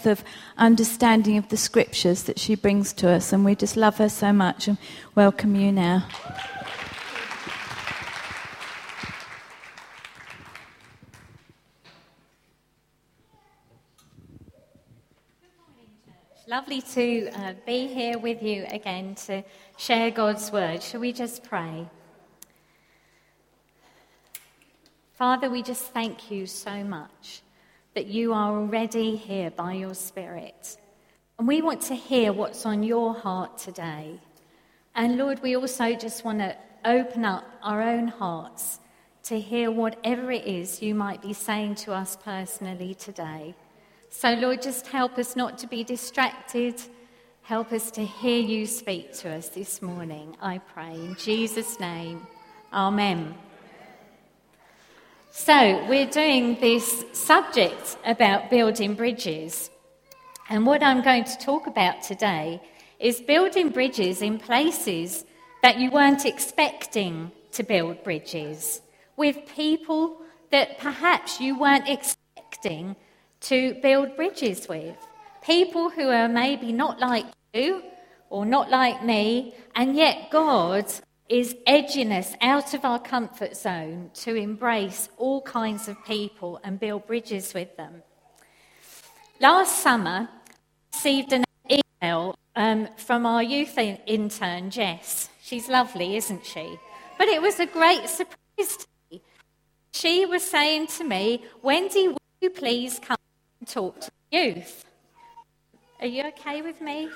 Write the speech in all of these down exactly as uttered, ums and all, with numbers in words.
depth of understanding of the scriptures that she brings to us, and we just love her so much and welcome you now. Lovely to uh, be here with you again to share God's word. Shall we just pray? Father, we just thank you so much that you are already here by your Spirit. And we want to hear what's on your heart today. And Lord, we also just want to open up our own hearts to hear whatever it is you might be saying to us personally today. So, Lord, just help us not to be distracted. Help us to hear you speak to us this morning, I pray. In Jesus' name, amen. So, we're doing this subject about building bridges. And what I'm going to talk about today is building bridges in places that you weren't expecting to build bridges, with people that perhaps you weren't expecting to build bridges with. People who are maybe not like you or not like me, and yet God is edging us out of our comfort zone to embrace all kinds of people and build bridges with them. Last summer, I received an email um, from our youth in- intern, Jess. She's lovely, isn't she? But it was a great surprise to me. She was saying to me, Wendy, will you please come and talk to the youth? Are you okay with me?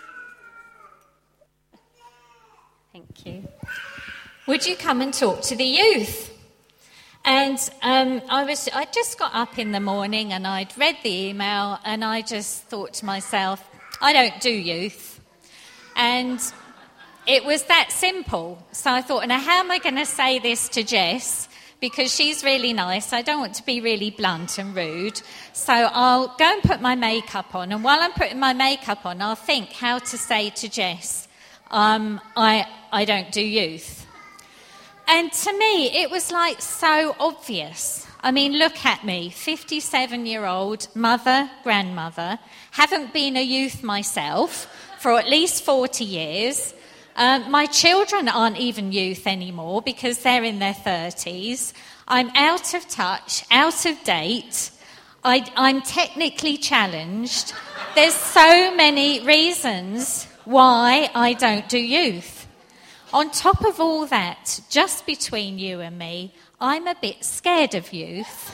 Thank you. Would you come and talk to the youth? And um, I was, I just got up in the morning and I'd read the email and I just thought to myself, I don't do youth. And it was that simple. So I thought, now how am I going to say this to Jess? Because she's really nice. I don't want to be really blunt and rude. So I'll go and put my makeup on. And while I'm putting my makeup on, I'll think how to say to Jess, um, I, I don't do youth. And to me, it was like so obvious. I mean, look at me, fifty-seven-year-old mother, grandmother, haven't been a youth myself for at least forty years. Um, my children aren't even youth anymore because they're in their thirties. I'm out of touch, out of date. I, I'm technically challenged. There's so many reasons why I don't do youth. On top of all that, just between you and me, I'm a bit scared of youth.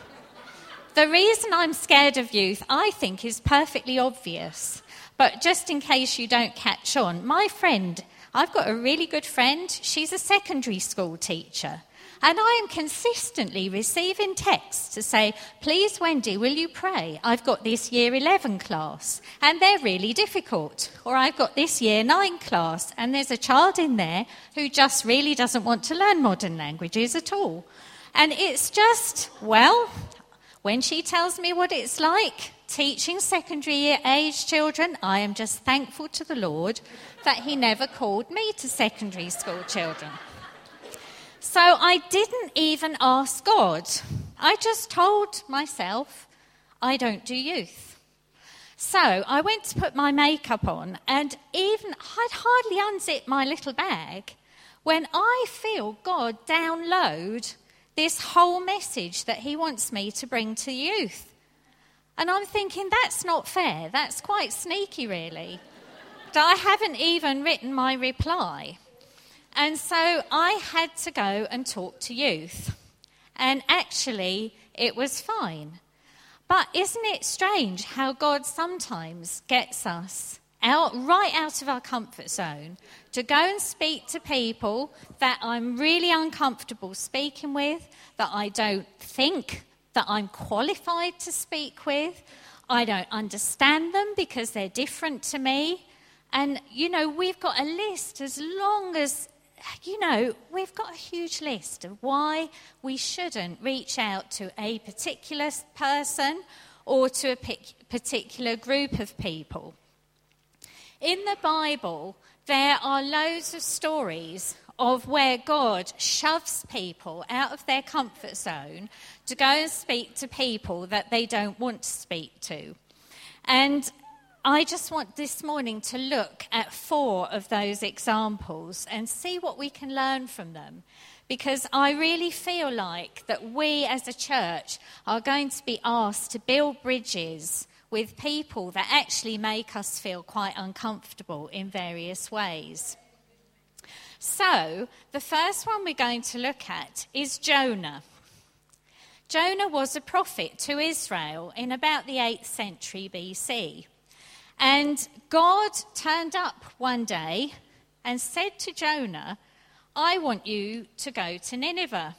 The reason I'm scared of youth, I think, is perfectly obvious. But just in case you don't catch on, my friend, I've got a really good friend. She's a secondary school teacher. And I am consistently receiving texts to say, please, Wendy, will you pray? I've got this year eleven class and they're really difficult. Or I've got this year nine class and there's a child in there who just really doesn't want to learn modern languages at all. And it's just, well, when she tells me what it's like teaching secondary year age children, I am just thankful to the Lord that he never called me to secondary school children. So I didn't even ask God. I just told myself, I don't do youth. So I went to put my makeup on, and even I'd hardly unzipped my little bag when I feel God download this whole message that he wants me to bring to youth. And I'm thinking, that's not fair. That's quite sneaky, really. I haven't even written my reply. And so I had to go and talk to youth. And actually, it was fine. But isn't it strange how God sometimes gets us out, right out of our comfort zone to go and speak to people that I'm really uncomfortable speaking with, that I don't think that I'm qualified to speak with. I don't understand them because they're different to me. And, you know, we've got a list as long as... You know, we've got a huge list of why we shouldn't reach out to a particular person or to a particular group of people. In the Bible, there are loads of stories of where God shoves people out of their comfort zone to go and speak to people that they don't want to speak to. And I just want this morning to look at four of those examples and see what we can learn from them. Because I really feel like that we as a church are going to be asked to build bridges with people that actually make us feel quite uncomfortable in various ways. So, the first one we're going to look at is Jonah. Jonah was a prophet to Israel in about the eighth century B C. And God turned up one day and said to Jonah, I want you to go to Nineveh.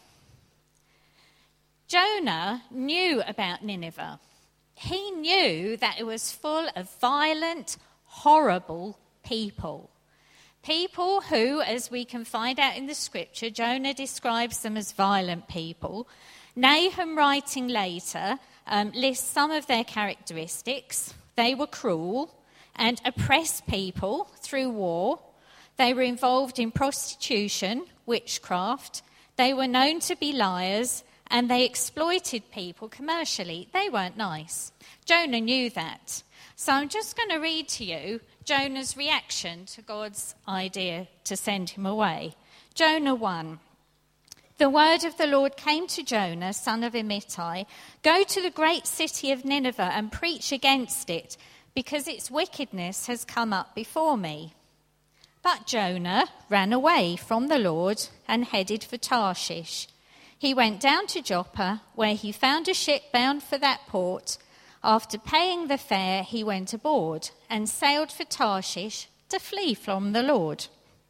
Jonah knew about Nineveh. He knew that it was full of violent, horrible people. People who, as we can find out in the scripture, Jonah describes them as violent people. Nahum, writing later, um, lists some of their characteristics. They were cruel and oppressed people through war. They were involved in prostitution, witchcraft. They were known to be liars, and they exploited people commercially. They weren't nice. Jonah knew that. So I'm just going to read to you Jonah's reaction to God's idea to send him away. Jonah one. The word of the Lord came to Jonah, son of Amittai, go to the great city of Nineveh and preach against it, because its wickedness has come up before me. But Jonah ran away from the Lord and headed for Tarshish. He went down to Joppa, where he found a ship bound for that port. After paying the fare, he went aboard and sailed for Tarshish to flee from the Lord.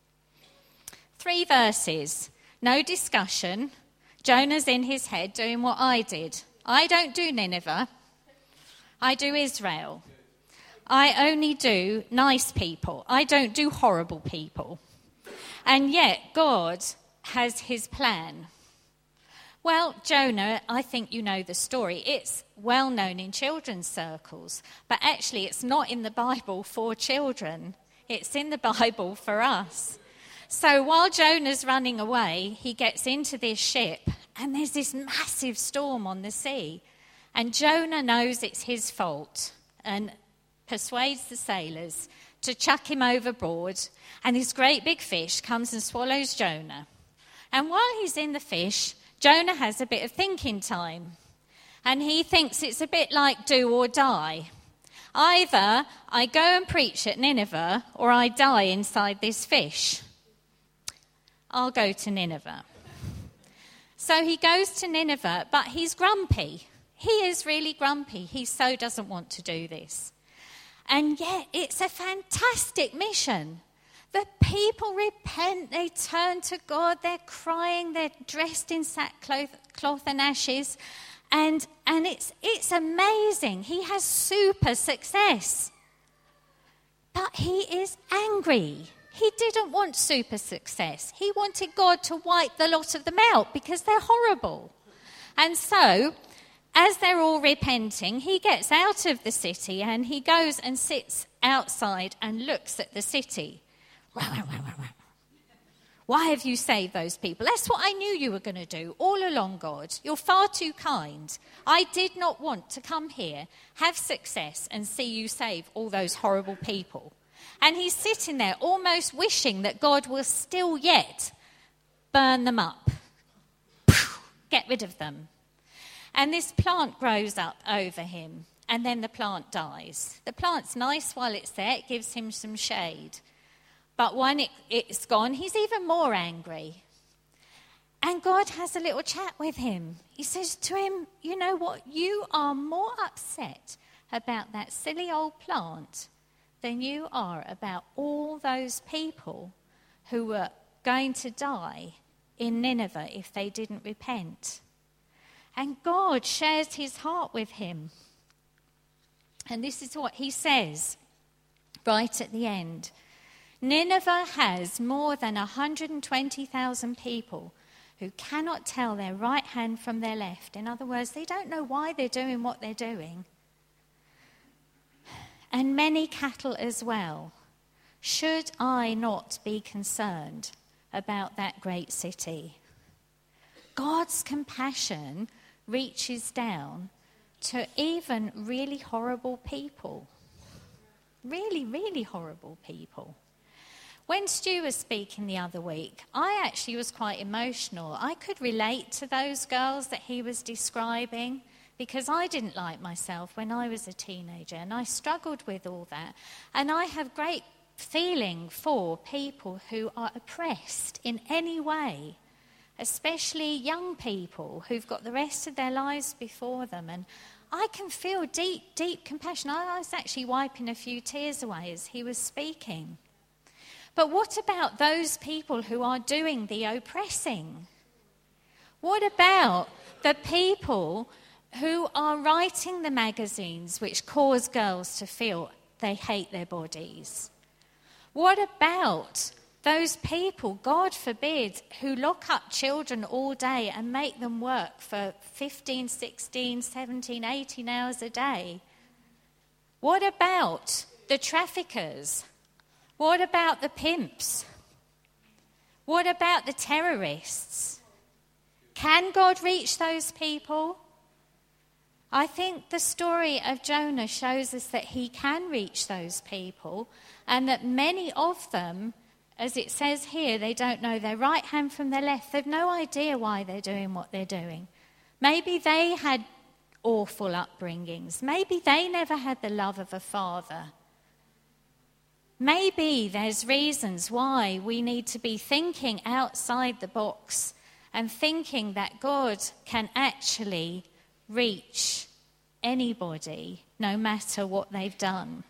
Three verses, no discussion. Jonah's in his head doing what I did. I don't do Nineveh. I do Israel. I only do nice people. I don't do horrible people. And yet God has his plan. Well, Jonah, I think you know the story. It's well known in children's circles, but actually it's not in the Bible for children. It's in the Bible for us. So while Jonah's running away, he gets into this ship, and there's this massive storm on the sea. And Jonah knows it's his fault and persuades the sailors to chuck him overboard, and this great big fish comes and swallows Jonah. And while he's in the fish, Jonah has a bit of thinking time, and he thinks it's a bit like do or die. Either I go and preach at Nineveh, or I die inside this fish. I'll go to Nineveh. So he goes to Nineveh, but he's grumpy. He is really grumpy. He so doesn't want to do this. And yet it's a fantastic mission. The people repent, they turn to God, they're crying, they're dressed in sackcloth cloth and ashes, and, and it's, it's amazing. He has super success. But he is angry. He didn't want super success. He wanted God to wipe the lot of them out because they're horrible. And so, as they're all repenting, he gets out of the city and he goes and sits outside and looks at the city. Why have you saved those people? That's what I knew you were going to do all along, God. You're far too kind. I did not want to come here, have success, and see you save all those horrible people. And he's sitting there almost wishing that God will still yet burn them up. Get rid of them. And this plant grows up over him, and then the plant dies. The plant's nice while it's there. It gives him some shade. But when it, it's gone, he's even more angry. And God has a little chat with him. He says to him, you know what? You are more upset about that silly old plant than you are about all those people who were going to die in Nineveh if they didn't repent. And God shares his heart with him. And this is what he says right at the end. Nineveh has more than one hundred twenty thousand people who cannot tell their right hand from their left. In other words, they don't know why they're doing what they're doing. And many cattle as well. Should I not be concerned about that great city? God's compassion reaches down to even really horrible people. Really, really horrible people. When Stu was speaking the other week, I actually was quite emotional. I could relate to those girls that he was describing because I didn't like myself when I was a teenager and I struggled with all that. And I have great feeling for people who are oppressed in any way, especially young people who've got the rest of their lives before them. And I can feel deep, deep compassion. I was actually wiping a few tears away as he was speaking. But what about those people who are doing the oppressing? What about the people who are writing the magazines which cause girls to feel they hate their bodies? What about those people, God forbid, who lock up children all day and make them work for fifteen, sixteen, seventeen, eighteen hours a day? What about the traffickers? What about the pimps? What about the terrorists? Can God reach those people? I think the story of Jonah shows us that he can reach those people and that many of them, as it says here, they don't know their right hand from their left. They've no idea why they're doing what they're doing. Maybe they had awful upbringings. Maybe they never had the love of a father. Maybe there's reasons why we need to be thinking outside the box and thinking that God can actually reach anybody, no matter what they've done.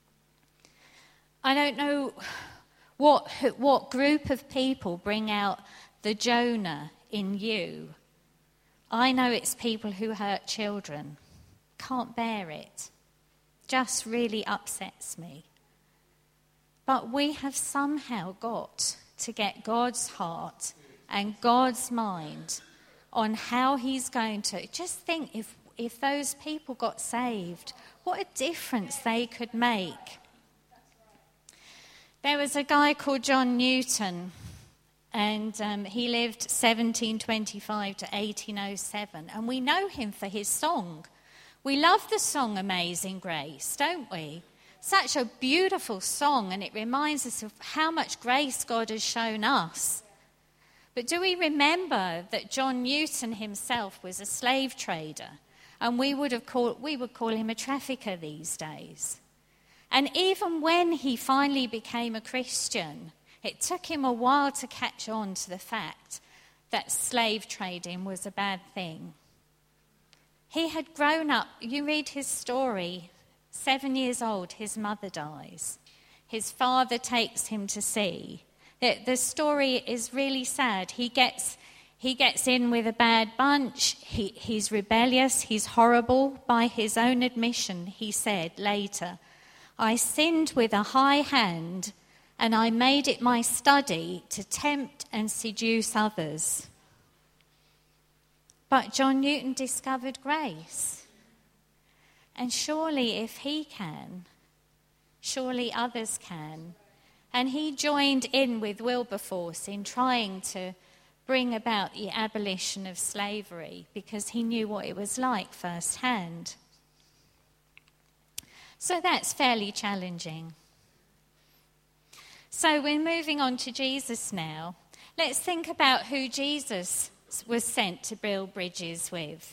I don't know what, what group of people bring out the Jonah in you. I know it's people who hurt children. Can't bear it. Just really upsets me. But we have somehow got to get God's heart and God's mind on how he's going to. Just think if, if those people got saved, what a difference they could make. There was a guy called John Newton, and um, he lived seventeen twenty-five to eighteen oh seven, and we know him for his song. We love the song Amazing Grace, don't we? Such a beautiful song, and it reminds us of how much grace God has shown us. But do we remember that John Newton himself was a slave trader, and we would have called, we would call him a trafficker these days? And even when he finally became a Christian, it took him a while to catch on to the fact that slave trading was a bad thing. He had grown up, you read his story, seven years old, his mother dies. His father takes him to sea. The, the story is really sad. He gets, he gets in with a bad bunch. He, he's rebellious. He's horrible. By his own admission, he said later, I sinned with a high hand, and I made it my study to tempt and seduce others. But John Newton discovered grace. And surely if he can, surely others can. And he joined in with Wilberforce in trying to bring about the abolition of slavery because he knew what it was like firsthand. So that's fairly challenging. So we're moving on to Jesus now. Let's think about who Jesus was sent to build bridges with.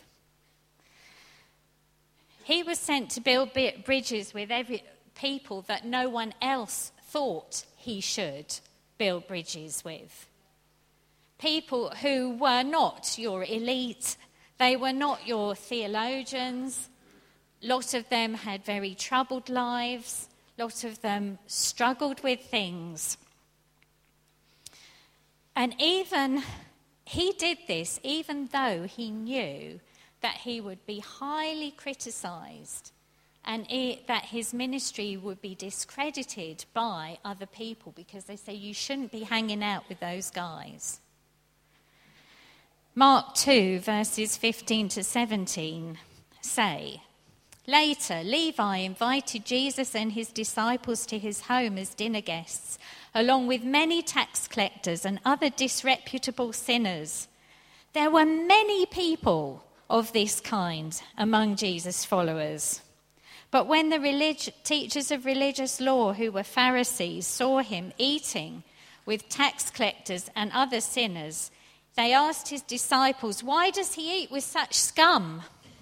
He was sent to build bridges with every people that no one else thought he should build bridges with. People who were not your elite, they were not your theologians. A lot of them had very troubled lives. A lot of them struggled with things. And even, he did this even though he knew that he would be highly criticised and it, that his ministry would be discredited by other people because they say you shouldn't be hanging out with those guys. Mark two, verses fifteen to seventeen say, Later, Levi invited Jesus and his disciples to his home as dinner guests, along with many tax collectors and other disreputable sinners. There were many people of this kind among Jesus' followers. But when the relig- teachers of religious law, who were Pharisees, saw him eating with tax collectors and other sinners, they asked his disciples, "Why does he eat with such scum?"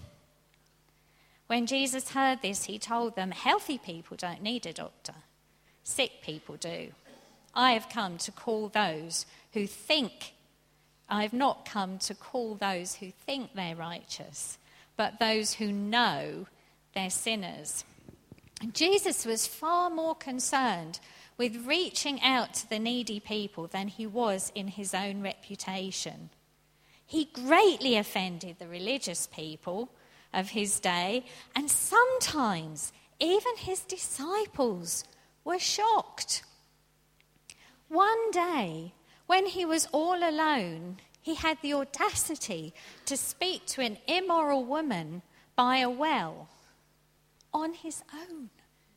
When Jesus heard this, he told them, "Healthy people don't need a doctor. Sick people do. I have come to call those who think, I have not come to call those who think they're righteous, but those who know they're sinners." And Jesus was far more concerned with reaching out to the needy people than he was in his own reputation. He greatly offended the religious people of his day, and sometimes even his disciples were shocked. One day, when he was all alone, he had the audacity to speak to an immoral woman by a well on his own.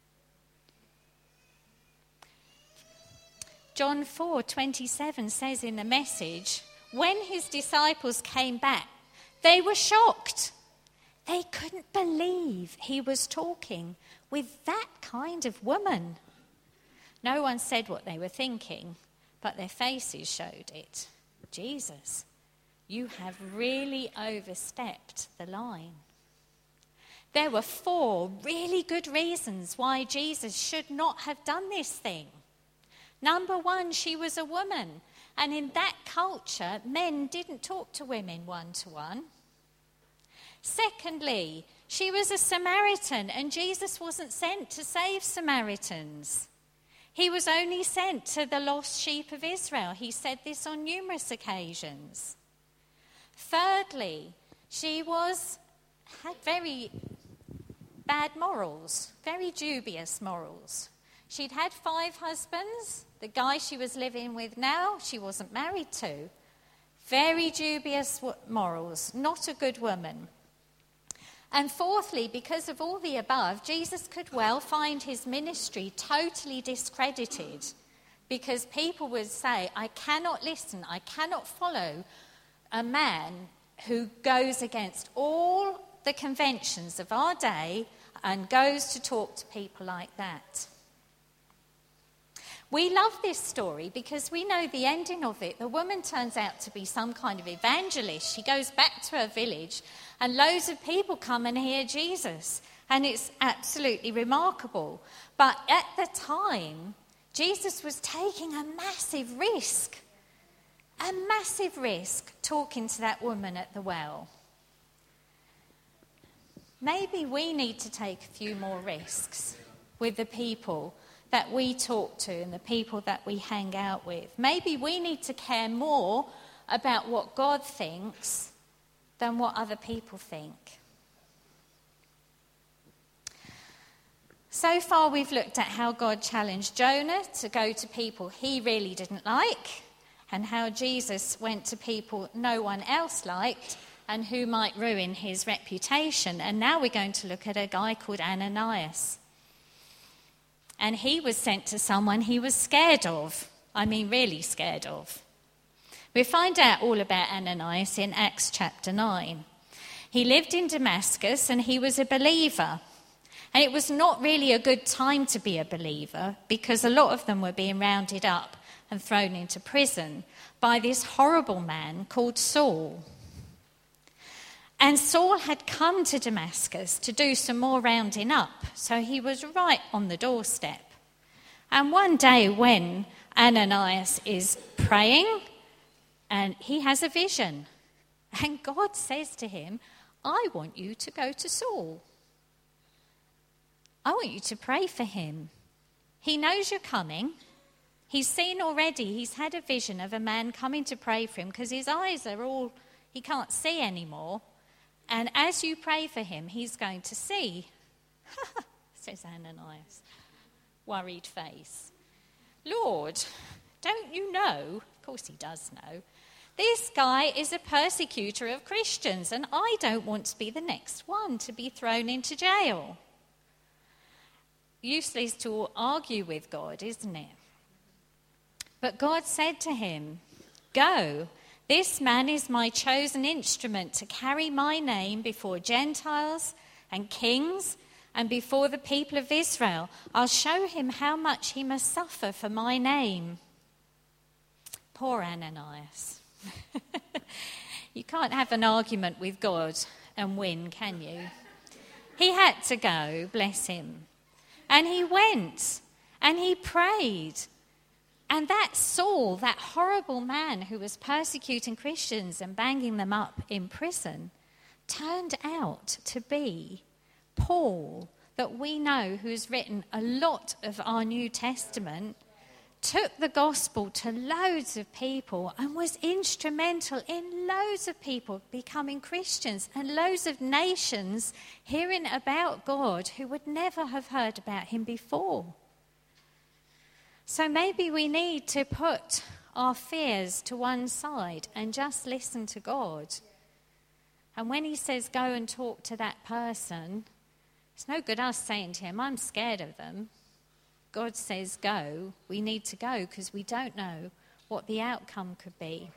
John four twenty-seven says in the Message, when his disciples came back, they were shocked. They couldn't believe he was talking with that kind of woman. No one said what they were thinking, but their faces showed it. Jesus, you have really overstepped the line. There were four really good reasons why Jesus should not have done this thing. Number one, she was a woman, and in that culture, men didn't talk to women one-to-one. Secondly, she was a Samaritan, and Jesus wasn't sent to save Samaritans. He was only sent to the lost sheep of Israel. He said this on numerous occasions. Thirdly, she was had very bad morals, very dubious morals. She'd had five husbands. The guy she was living with now, she wasn't married to. Very dubious morals, not a good woman. And fourthly, because of all the above, Jesus could well find his ministry totally discredited, because people would say, I cannot listen, I cannot follow a man who goes against all the conventions of our day and goes to talk to people like that. We love this story because we know the ending of it. The woman turns out to be some kind of evangelist. She goes back to her village and loads of people come and hear Jesus. And it's absolutely remarkable. But at the time, Jesus was taking a massive risk. A massive risk talking to that woman at the well. Maybe we need to take a few more risks with the people that we talk to and the people that we hang out with. Maybe we need to care more about what God thinks than what other people think. So far we've looked at how God challenged Jonah to go to people he really didn't like, and how Jesus went to people no one else liked and who might ruin his reputation. And now we're going to look at a guy called Ananias. And he was sent to someone he was scared of. I mean, really scared of. We find out all about Ananias in Acts chapter nine. He lived in Damascus and he was a believer. And it was not really a good time to be a believer, because a lot of them were being rounded up and thrown into prison by this horrible man called Saul. And Saul had come to Damascus to do some more rounding up, so he was right on the doorstep. And one day when Ananias is praying, and he has a vision, and God says to him, I want you to go to Saul. I want you to pray for him. He knows you're coming. He's seen already, he's had a vision of a man coming to pray for him, because his eyes are all, he can't see anymore. And as you pray for him, he's going to see, says Ananias, worried face. Lord, don't you know? Of course he does know. This guy is a persecutor of Christians, and I don't want to be the next one to be thrown into jail. Useless to argue with God, isn't it? But God said to him, go. This man is my chosen instrument to carry my name before Gentiles and kings and before the people of Israel. I'll show him how much he must suffer for my name. Poor Ananias. You can't have an argument with God and win, can you? He had to go, bless him. And he went, and he prayed. And that Saul, that horrible man who was persecuting Christians and banging them up in prison, turned out to be Paul, that we know, who's written a lot of our New Testament, took the gospel to loads of people and was instrumental in loads of people becoming Christians and loads of nations hearing about God who would never have heard about him before. So maybe we need to put our fears to one side and just listen to God. And when he says go and talk to that person, it's no good us saying to him, I'm scared of them. God says go, we need to go because we don't know what the outcome could be.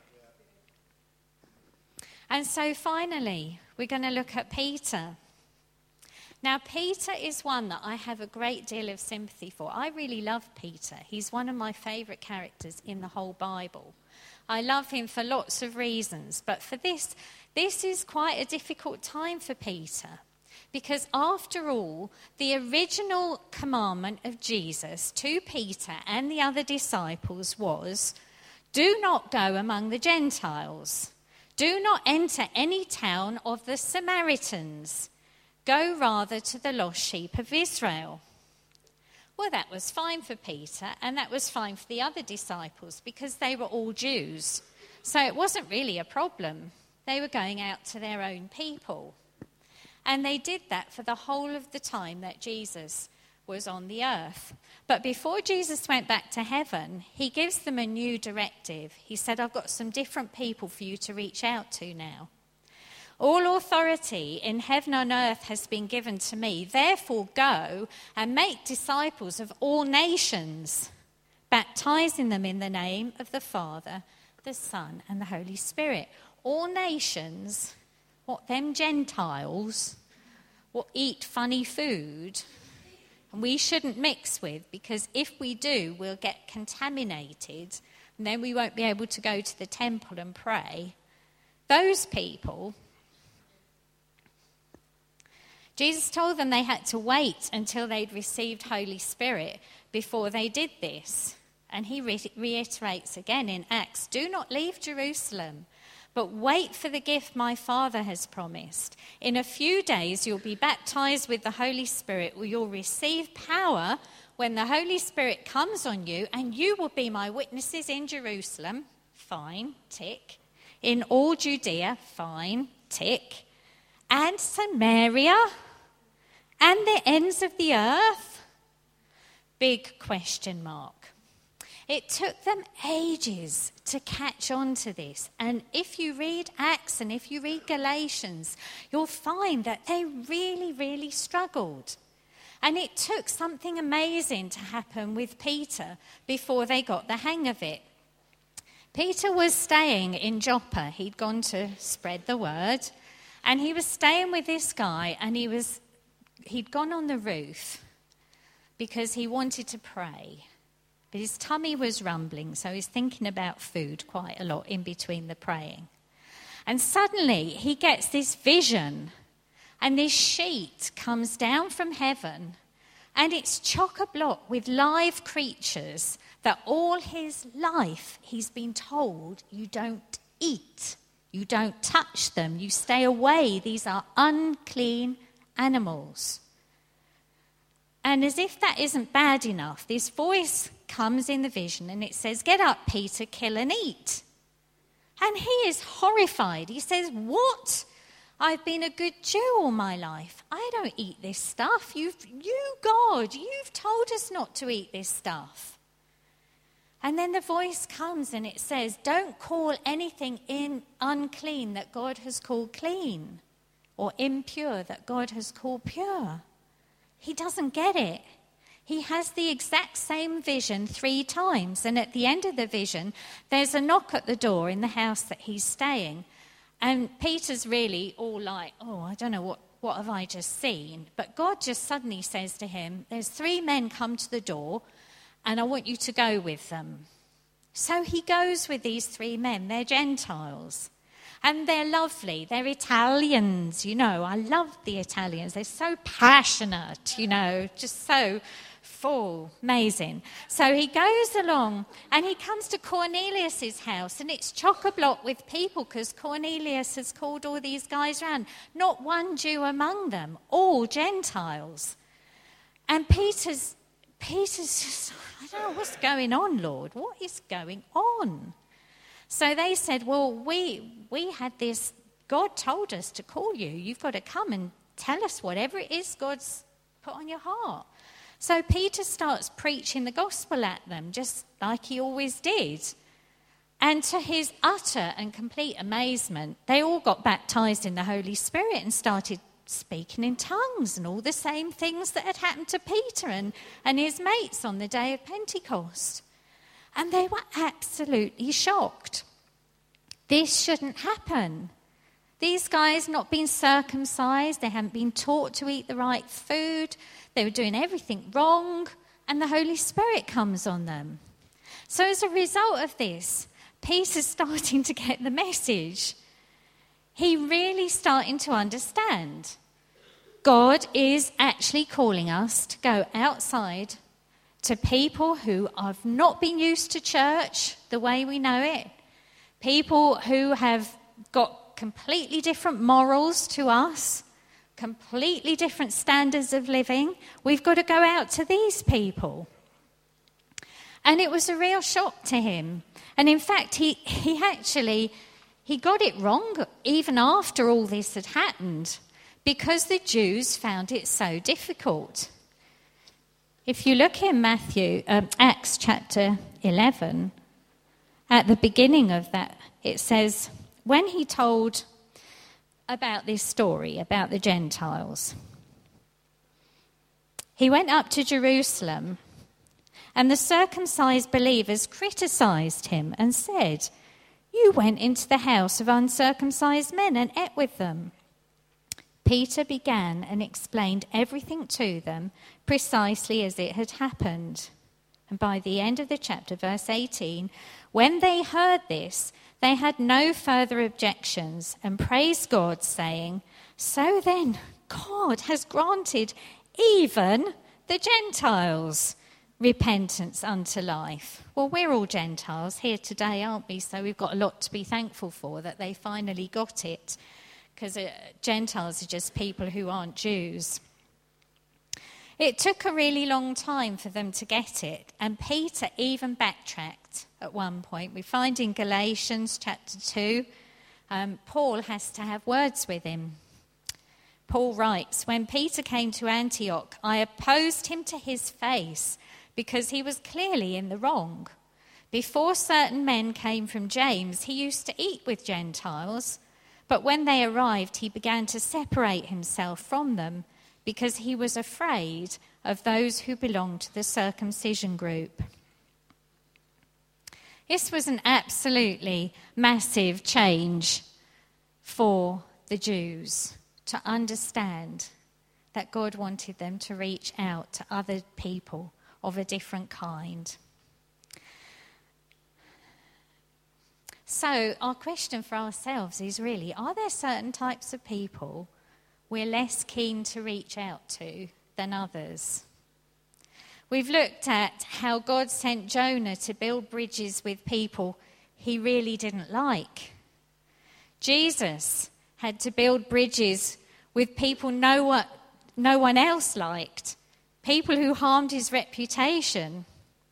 And so finally, we're going to look at Peter. Now, Peter is one that I have a great deal of sympathy for. I really love Peter. He's one of my favourite characters in the whole Bible. I love him for lots of reasons, but for this, this is quite a difficult time for Peter. Because after all, the original commandment of Jesus to Peter and the other disciples was, do not go among the Gentiles. Do not enter any town of the Samaritans. Go rather to the lost sheep of Israel. Well, that was fine for Peter, and that was fine for the other disciples because they were all Jews. So it wasn't really a problem. They were going out to their own people. And they did that for the whole of the time that Jesus was on the earth. But before Jesus went back to heaven, he gives them a new directive. He said, I've got some different people for you to reach out to now. All authority in heaven and earth has been given to me. Therefore, go and make disciples of all nations, baptizing them in the name of the Father, the Son, and the Holy Spirit. All nations, what, them Gentiles, will eat funny food, and we shouldn't mix with, because if we do, we'll get contaminated, and then we won't be able to go to the temple and pray. Those people, Jesus told them they had to wait until they'd received Holy Spirit before they did this. And he re- reiterates again in Acts, do not leave Jerusalem, but wait for the gift my Father has promised. In a few days you'll be baptized with the Holy Spirit. You'll receive power when the Holy Spirit comes on you, and you will be my witnesses in Jerusalem. Fine, tick. In all Judea, fine, tick. And Samaria, and the ends of the earth? Big question mark. It took them ages to catch on to this. And if you read Acts and if you read Galatians, you'll find that they really, really struggled. And it took something amazing to happen with Peter before they got the hang of it. Peter was staying in Joppa. He'd gone to spread the word. And he was staying with this guy, and he was, he'd gone on the roof because he wanted to pray. But his tummy was rumbling, so he's thinking about food quite a lot in between the praying. And suddenly he gets this vision, and this sheet comes down from heaven, and it's chock-a-block with live creatures that all his life he's been told you don't eat. You don't touch them. You stay away. These are unclean animals. And as if that isn't bad enough, this voice comes in the vision and it says, get up, Peter, kill and eat. And he is horrified. He says, what? I've been a good Jew all my life. I don't eat this stuff. You've, you, God, you've told us not to eat this stuff. And then the voice comes and it says, don't call anything in unclean that God has called clean, or impure that God has called pure. He doesn't get it. He has the exact same vision three times. And at the end of the vision, there's a knock at the door in the house that he's staying. And Peter's really all like, oh, I don't know what what have I just seen? But God just suddenly says to him, there's three men come to the door, and I want you to go with them. So he goes with these three men. They're Gentiles. And they're lovely. They're Italians, you know. I love the Italians. They're so passionate, you know, just so full, amazing. So he goes along and he comes to Cornelius's house, and it's chock-a-block with people because Cornelius has called all these guys around. Not one Jew among them, all Gentiles. And Peter's, Peter's just, I don't know what's going on, Lord. What is going on? So they said, well, we we had this, God told us to call you. You've got to come and tell us whatever it is God's put on your heart. So Peter starts preaching the gospel at them, just like he always did. And to his utter and complete amazement, they all got baptized in the Holy Spirit and started speaking in tongues and all the same things that had happened to Peter and, and his mates on the day of Pentecost. And they were absolutely shocked. This shouldn't happen. These guys not been circumcised, they hadn't been taught to eat the right food, they were doing everything wrong, and the Holy Spirit comes on them. So as a result of this, Peter's starting to get the message. He really starting to understand. God is actually calling us to go outside to people who have not been used to church the way we know it, people who have got completely different morals to us, completely different standards of living. We've got to go out to these people. And it was a real shock to him. And in fact, he, he actually, he got it wrong even after all this had happened, because the Jews found it so difficult. If you look in Matthew, um, Acts chapter eleven, at the beginning of that, it says, when he told about this story, about the Gentiles, he went up to Jerusalem, and the circumcised believers criticized him and said, you went into the house of uncircumcised men and ate with them. Peter began and explained everything to them precisely as it had happened. And by the end of the chapter, verse eighteen, when they heard this, they had no further objections and praised God, saying, so then God has granted even the Gentiles repentance unto life. Well, we're all Gentiles here today, aren't we? So we've got a lot to be thankful for that they finally got it, because uh, Gentiles are just people who aren't Jews. It took a really long time for them to get it, and Peter even backtracked at one point. We find in Galatians chapter two, um, Paul has to have words with him. Paul writes, when Peter came to Antioch, I opposed him to his face because he was clearly in the wrong. Before certain men came from James, he used to eat with Gentiles, but when they arrived, he began to separate himself from them because he was afraid of those who belonged to the circumcision group. This was an absolutely massive change for the Jews to understand that God wanted them to reach out to other people of a different kind. So our question for ourselves is really, are there certain types of people we're less keen to reach out to than others? We've looked at how God sent Jonah to build bridges with people he really didn't like. Jesus had to build bridges with people no one, no one else liked, people who harmed his reputation.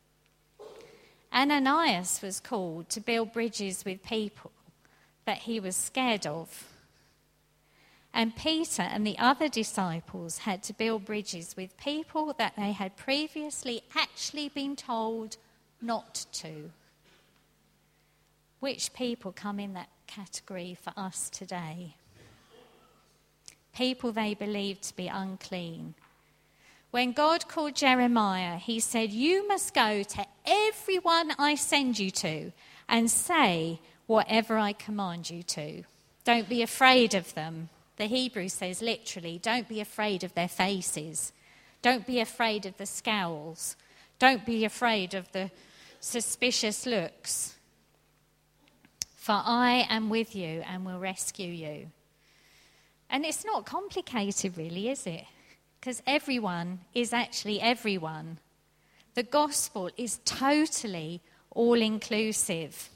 Ananias was called to build bridges with people that he was scared of. And Peter and the other disciples had to build bridges with people that they had previously actually been told not to. Which people come in that category for us today? People they believed to be unclean. When God called Jeremiah, he said, you must go to everyone I send you to and say whatever I command you to. Don't be afraid of them. The Hebrew says literally, don't be afraid of their faces. Don't be afraid of the scowls. Don't be afraid of the suspicious looks. For I am with you and will rescue you. And it's not complicated really, is it? Because everyone is actually everyone. The gospel is totally all-inclusive.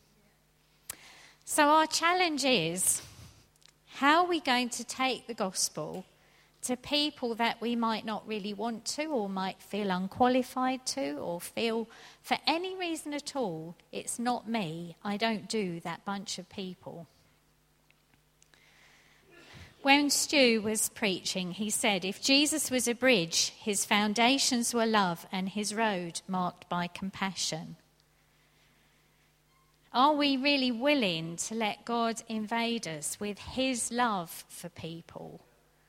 So our challenge is, how are we going to take the gospel to people that we might not really want to, or might feel unqualified to, or feel for any reason at all, it's not me, I don't do that bunch of people. When Stu was preaching, he said, if Jesus was a bridge, his foundations were love and his road marked by compassion. Are we really willing to let God invade us with his love for people?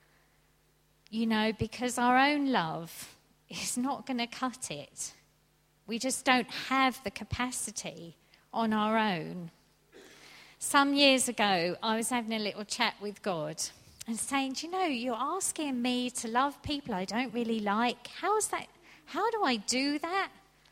You know, because our own love is not going to cut it. We just don't have the capacity on our own. Some years ago, I was having a little chat with God and saying, do you know, you're asking me to love people I don't really like. How's that? How do I do that?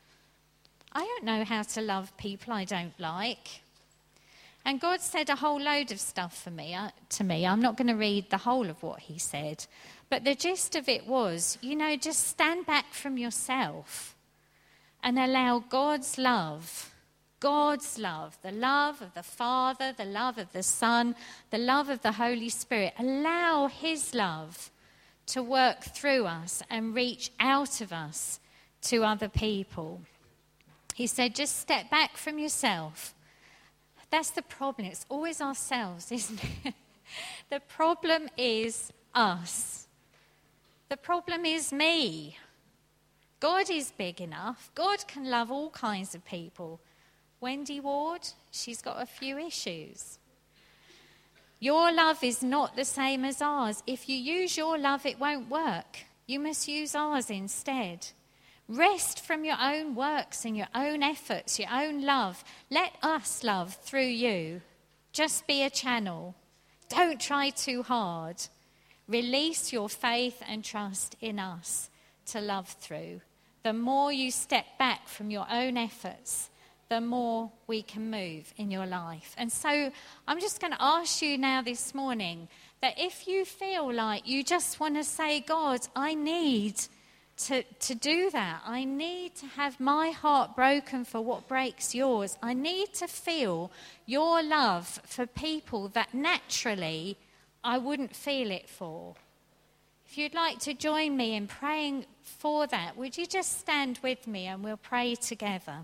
I don't know how to love people I don't like. And God said a whole load of stuff for me, uh, to me. I'm not going to read the whole of what he said. But the gist of it was, you know, just stand back from yourself and allow God's love, God's love, the love of the Father, the love of the Son, the love of the Holy Spirit, allow his love to work through us and reach out of us to other people. He said, just step back from yourself. That's the problem. It's always ourselves, isn't it? The problem is us. The problem is me. God is big enough. God can love all kinds of people. Wendy Ward, she's got a few issues. Your love is not the same as ours. If you use your love, it won't work. You must use ours instead. Rest from your own works and your own efforts, your own love. Let us love through you. Just be a channel. Don't try too hard. Release your faith and trust in us to love through. The more you step back from your own efforts, the more we can move in your life. And so I'm just going to ask you now this morning that if you feel like you just want to say, God, I need to, to do that. I need to have my heart broken for what breaks yours. I need to feel your love for people that naturally I wouldn't feel it for. If you'd like to join me in praying for that, would you just stand with me and we'll pray together.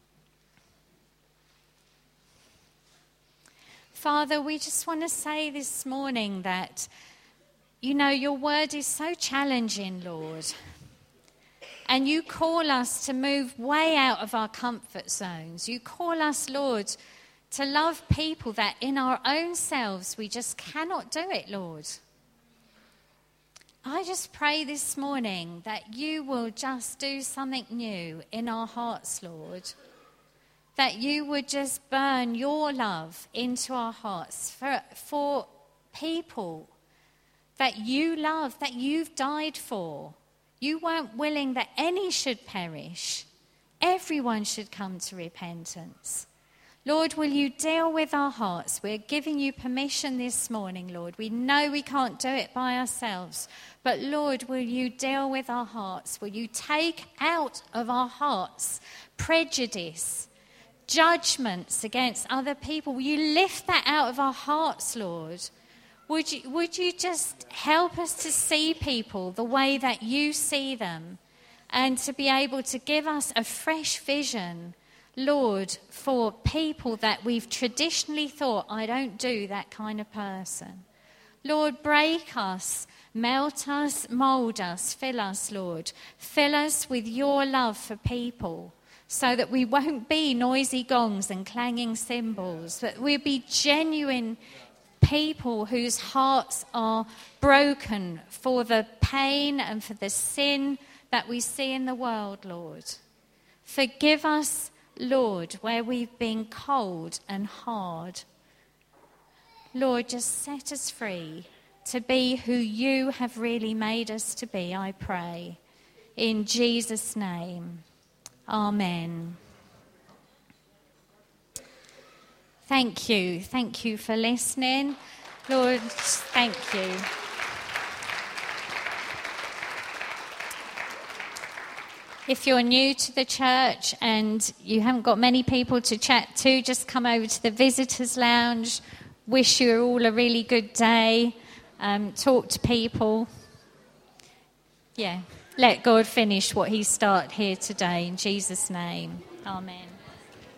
Father, we just want to say this morning that, you know, your word is so challenging, Lord. And you call us to move way out of our comfort zones. You call us, Lord, to love people that in our own selves we just cannot do it, Lord. I just pray this morning that you will just do something new in our hearts, Lord. That you would just burn your love into our hearts for, for people that you love, that you've died for. You weren't willing that any should perish. Everyone should come to repentance. Lord, will you deal with our hearts? We're giving you permission this morning, Lord. We know we can't do it by ourselves. But Lord, will you deal with our hearts? Will you take out of our hearts prejudice, judgments against other people? Will you lift that out of our hearts, Lord? Would you, would you just help us to see people the way that you see them, and to be able to give us a fresh vision, Lord, for people that we've traditionally thought, I don't do that kind of person. Lord, break us, melt us, mould us, fill us, Lord. Fill us with your love for people, so that we won't be noisy gongs and clanging cymbals, but we'll be genuine people whose hearts are broken for the pain and for the sin that we see in the world, Lord. Forgive us, Lord, where we've been cold and hard. Lord, just set us free. to be who you have really made us to be, I pray. In Jesus' name, amen. Thank you. Thank you for listening. Lord, thank you. If you're new to the church and you haven't got many people to chat to, just come over to the visitors lounge. Wish you all a really good day. Um, talk to people. Yeah, let God finish what he started here today in Jesus' name. Amen.